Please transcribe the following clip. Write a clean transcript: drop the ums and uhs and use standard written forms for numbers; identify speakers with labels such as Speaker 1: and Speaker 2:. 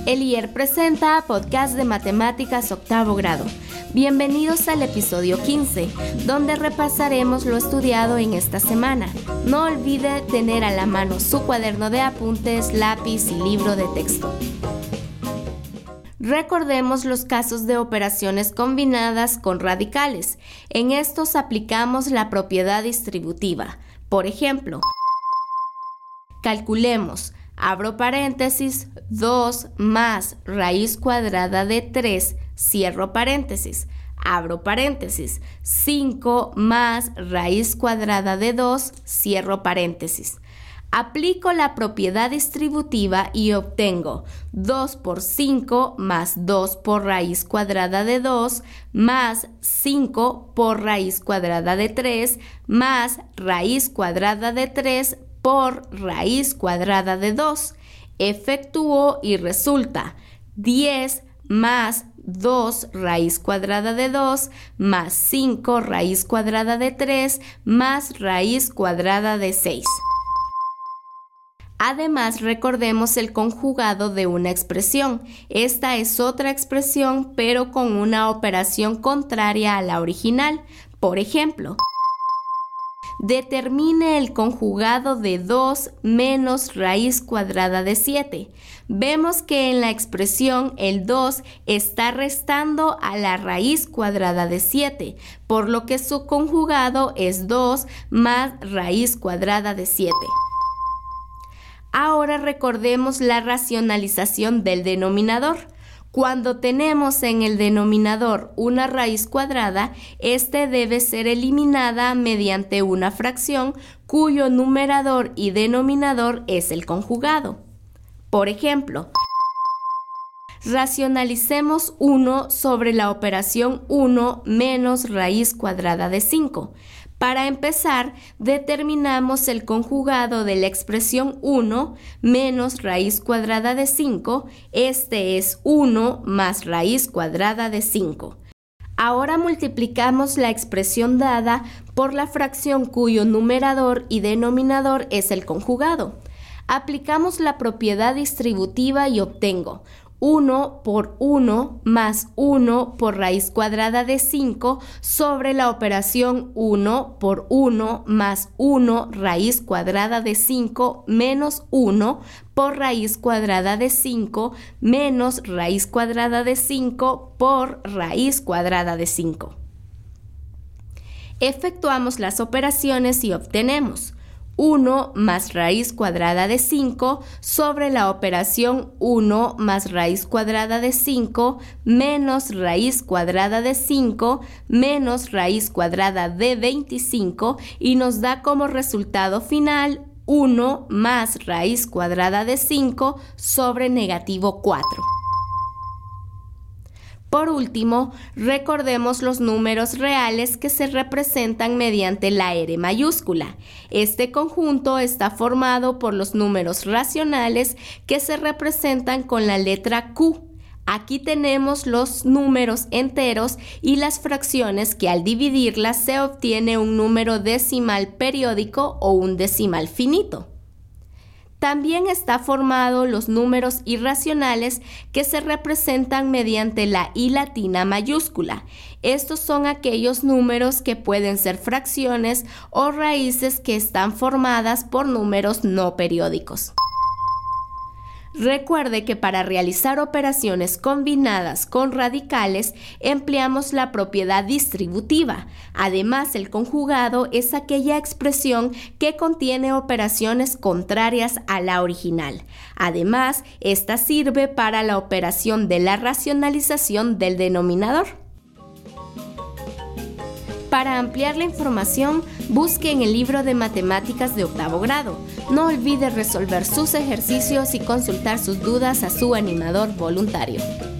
Speaker 1: El IER presenta Podcast de Matemáticas Octavo Grado. Bienvenidos al episodio 15, donde repasaremos lo estudiado en esta semana. No olvide tener a la mano su cuaderno de apuntes, lápiz y libro de texto. Recordemos los casos de operaciones combinadas con radicales. En estos aplicamos la propiedad distributiva. Por ejemplo, calculemos, abro paréntesis, 2 más raíz cuadrada de 3, cierro paréntesis, abro paréntesis, 5 más raíz cuadrada de 2, cierro paréntesis. Aplico la propiedad distributiva y obtengo 2 por 5 más 2 por raíz cuadrada de 2 más 5 por raíz cuadrada de 3 más raíz cuadrada de 3 por raíz cuadrada de 2. Efectúo y resulta 10 más 2 raíz cuadrada de 2 más 5 raíz cuadrada de 3 más raíz cuadrada de 6. Además, recordemos el conjugado de una expresión. Esta es otra expresión, pero con una operación contraria a la original. Por ejemplo, determine el conjugado de 2 menos raíz cuadrada de 7. Vemos que en la expresión el 2 está restando a la raíz cuadrada de 7, por lo que su conjugado es 2 más raíz cuadrada de 7. Ahora recordemos la racionalización del denominador. Cuando tenemos en el denominador una raíz cuadrada, este debe ser eliminada mediante una fracción cuyo numerador y denominador es el conjugado. Por ejemplo, racionalicemos 1 sobre la operación 1 menos raíz cuadrada de 5. Para empezar, determinamos el conjugado de la expresión 1 menos raíz cuadrada de 5. Este es 1 más raíz cuadrada de 5. Ahora multiplicamos la expresión dada por la fracción cuyo numerador y denominador es el conjugado. Aplicamos la propiedad distributiva y obtengo 1 por 1 más 1 por raíz cuadrada de 5 sobre la operación 1 por 1 más 1 raíz cuadrada de 5 menos 1 por raíz cuadrada de 5 menos raíz cuadrada de 5 por raíz cuadrada de 5. Efectuamos las operaciones y obtenemos 1 más raíz cuadrada de 5 sobre la operación 1 más raíz cuadrada de 5 menos raíz cuadrada de 5 menos raíz cuadrada de 25 y nos da como resultado final 1 más raíz cuadrada de 5 sobre negativo 4. Por último, recordemos los números reales que se representan mediante la R mayúscula. Este conjunto está formado por los números racionales que se representan con la letra Q. Aquí tenemos los números enteros y las fracciones que al dividirlas se obtiene un número decimal periódico o un decimal finito. También está formado los números irracionales que se representan mediante la I latina mayúscula. Estos son aquellos números que pueden ser fracciones o raíces que están formadas por números no periódicos. Recuerde que para realizar operaciones combinadas con radicales empleamos la propiedad distributiva. Además, el conjugado es aquella expresión que contiene operaciones contrarias a la original. Además, esta sirve para la operación de la racionalización del denominador. Para ampliar la información, busque en el libro de matemáticas de octavo grado. No olvide resolver sus ejercicios y consultar sus dudas a su animador voluntario.